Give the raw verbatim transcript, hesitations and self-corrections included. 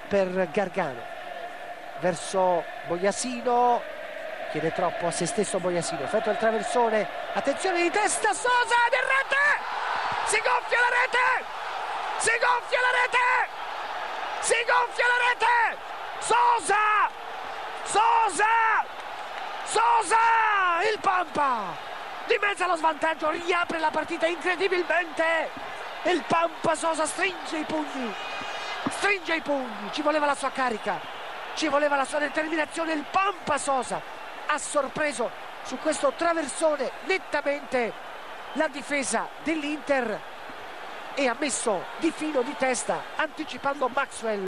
per Gargano verso Bogliasino, chiede troppo a se stesso Bogliasino, effettua il traversone, attenzione di testa, Sosa ed in rete, si gonfia la rete, si gonfia la rete, si gonfia la rete, Sosa, Sosa, Sosa, il Pampa dimezza lo svantaggio, riapre la partita incredibilmente, il Pampa Sosa stringe i pugni, stringe i pugni, ci voleva la sua carica, ci voleva la sua determinazione, il Pampa Sosa ha sorpreso su questo traversone nettamente la difesa dell'Inter e ha messo di filo di testa anticipando Maxwell.